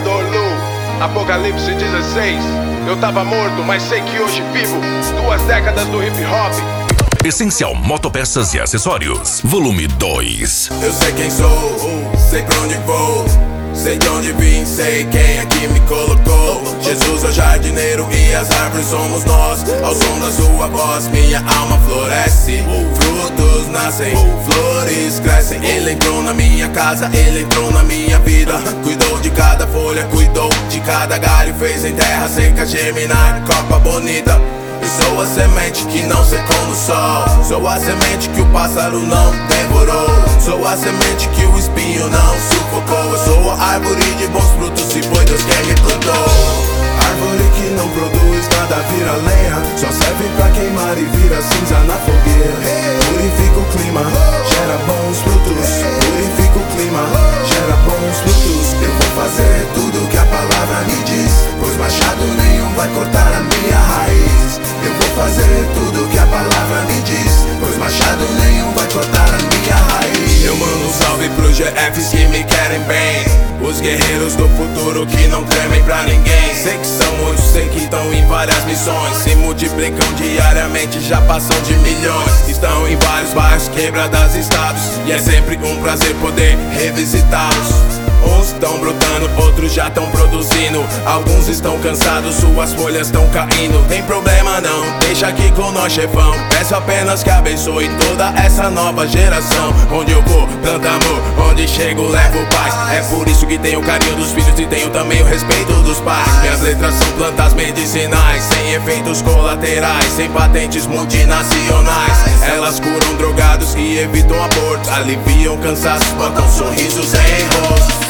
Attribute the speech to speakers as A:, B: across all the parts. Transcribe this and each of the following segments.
A: Predador Lu, Apocalipse 16. Eu tava morto, mas sei que hoje vivo. 2 décadas do hip hop.
B: Essencial Motopeças e Acessórios, volume 2.
C: Eu sei quem sou, sei pra onde vou, sei de onde vim, sei quem é que me colocou. Jesus é o jardineiro e as árvores somos nós. Ao som da sua voz minha alma floresce. Frutos nascem, flores crescem. Ele entrou na minha casa, ele entrou na minha vida. Cuidou de cada folha, cuidou de cada galho. Fez em terra seca germinar copa bonita. Eu sou a semente que não secou no sol. Sou a semente que o pássaro não devorou. Sou a semente que o espinho não sufocou. Eu sou a árvore de bons frutos, se foi Deus quem me plantou. Árvore que não produz nada vira lenha, só serve pra queimar e vira cinza na fogueira. Purifica o clima, gera bons frutos. Purifica o clima, gera bons frutos. Eu vou fazer tudo que a palavra me diz, pois machado nenhum vai cortar a minha raiz. Eu vou fazer tudo que a palavra me diz, pois machado nenhum vai cortar a minha raiz. Eu mando um salve pros GFs que me querem bem, os guerreiros do futuro que não tremem pra ninguém. Sei que são muitos, sei que estão em várias missões, se multiplicam diariamente, já passam de milhões. Estão em vários bairros, quebradas, estados, e é sempre um prazer poder revisitá-los. Uns estão brotando, outros já estão produzindo. Alguns estão cansados, suas folhas estão caindo. Tem problema não, deixa aqui com nós, chefão. Peço apenas que abençoe toda essa nova geração. Onde eu vou, planto amor, onde chego, levo paz. É por isso que tenho o carinho dos filhos e tenho também o respeito dos pais. Minhas letras são plantas medicinais, sem efeitos colaterais, sem patentes multinacionais. Elas curam drogados e evitam abortos, aliviam cansaços, botam sorrisos em rostos.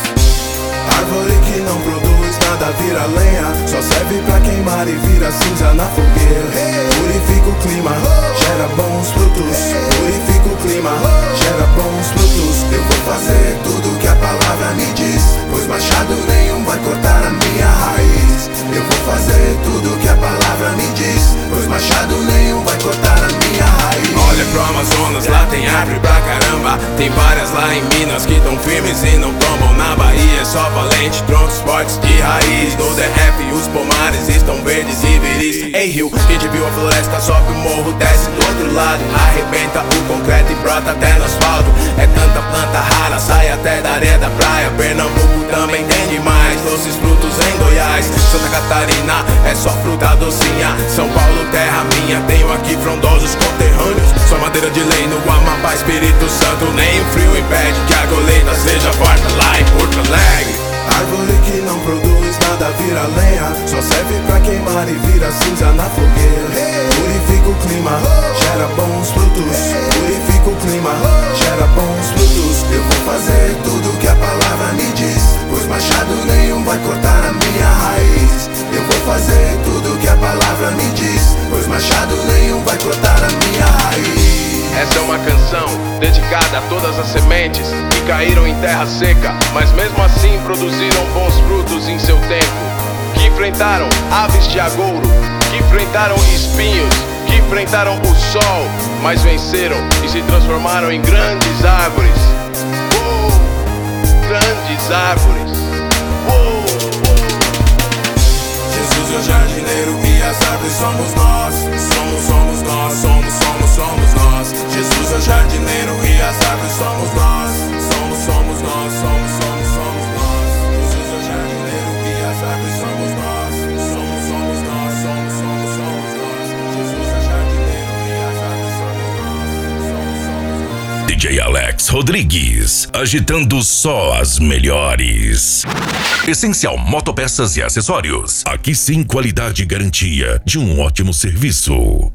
C: Árvore que não produz nada vira lenha, só serve pra queimar e vira cinza na fogueira. Purifica o clima, gera bons frutos. Purifica o clima, gera bons frutos. Eu vou fazer tudo que a palavra me diz, pois machado nenhum vai cortar a minha raiz. Eu vou fazer tudo que a palavra me diz, pois machado nenhum vai cortar a minha raiz. Olha pro Amazonas, lá tem árvore pra caramba. Tem várias lá em Minas que tão firmes e não tombam. Na Bahia é só valente, troncos fortes de raiz. No DF os pomares estão verdes e viris. Ei Rio, quem te viu a floresta sobe o morro, desce do outro lado. Arrebenta o concreto e brota até no asfalto. É tanta planta rara, sai até da areia da praia. Pernambuco também tem demais, doces frutos em Goiás. Santa Catarina é só fruta docinha. São Paulo terra minha, tenho aqui frondosos conterrâneos. Só madeira de lei no Amapá, Espírito Santo. Nem o frio impede que a colheita seja farta lá em Porto Alegre. Árvore que não produz nada vira lenha, só serve pra queimar e vira cinza na fogueira. Purifica o clima, gera bons frutos. Purifica o clima, gera bons frutos. Eu vou fazer tudo que a palavra me diz, pois machado nenhum vai cortar a minha raiz. Eu vou fazer tudo que a palavra me diz, pois machado nenhum vai cortar a minha raiz.
A: Essa é uma canção dedicada a todas as sementes que caíram em terra seca, mas mesmo assim produziram bons frutos em seu tempo. Que enfrentaram aves de agouro, que enfrentaram espinhos, que enfrentaram o sol, mas venceram e se transformaram em grandes árvores. Grandes árvores.
C: Jesus é o jardineiro e as árvores somos nós. Somos nós, somos nós. Jesus é o jardineiro e as árvores somos nós. Somos nós, somos nós. Jesus é o jardineiro e as árvores somos nós. Somos nós, somos nós. Jesus é o jardineiro e as árvores somos nós.
B: DJ Alex Rodrigues, agitando só as melhores. Essencial Motopeças e Acessórios. Aqui sim, qualidade e garantia de um ótimo serviço.